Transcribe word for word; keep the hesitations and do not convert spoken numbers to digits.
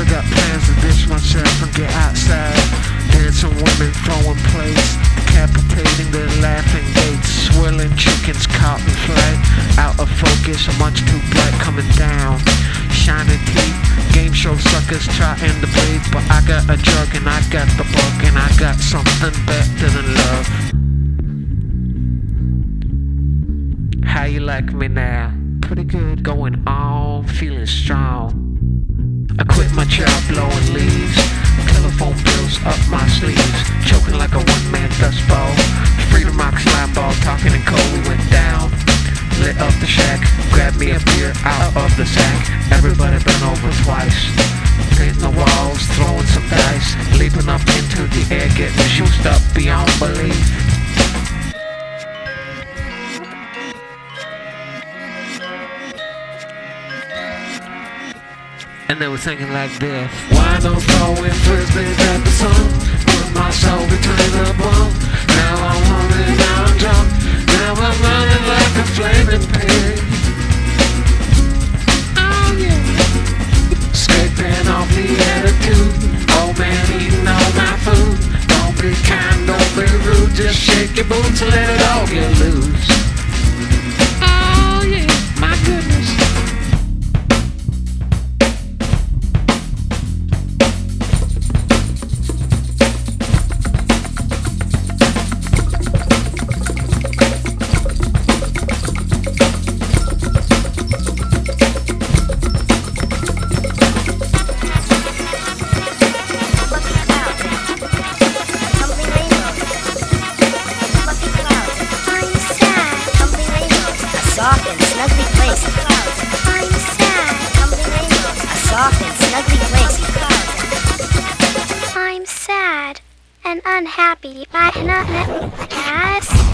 I got plans to ditch myself and get outside. Dancing women throwing plates, decapitating their laughing gates. Swirling chickens caught in flight, out of focus, much too bright coming down. Shining teeth, game show suckers trying to breathe. But I got a drug and I got the bug and I got something better than love. How you like me now? Pretty good, going on, feeling strong. I quit my job blowing leaves, telephone bills up my sleeves, choking like a one-man dust ball. Freedom rock slime ball, talking in code, we went down. Lit up the shack, grabbed me a beer out of the sack. Everybody bent over twice, hitting the walls, throwing some dice, leaping up into the air, getting juiced up beyond belief. And they were thinking like this: why no throwing frisbees at the sun? Put my soul between the bone. Now I'm hungry, now I'm drunk. Now I'm running like a flaming pig. Oh yeah. Escaping off the attitude. Old man eating all my food. Don't be kind, don't be rude. Just shake your boots and let it all get loose. Oh yeah, my goodness. Soft and snugly placed. I'm sad. A soft and snugly placed. I'm sad and unhappy. I cannot let pass.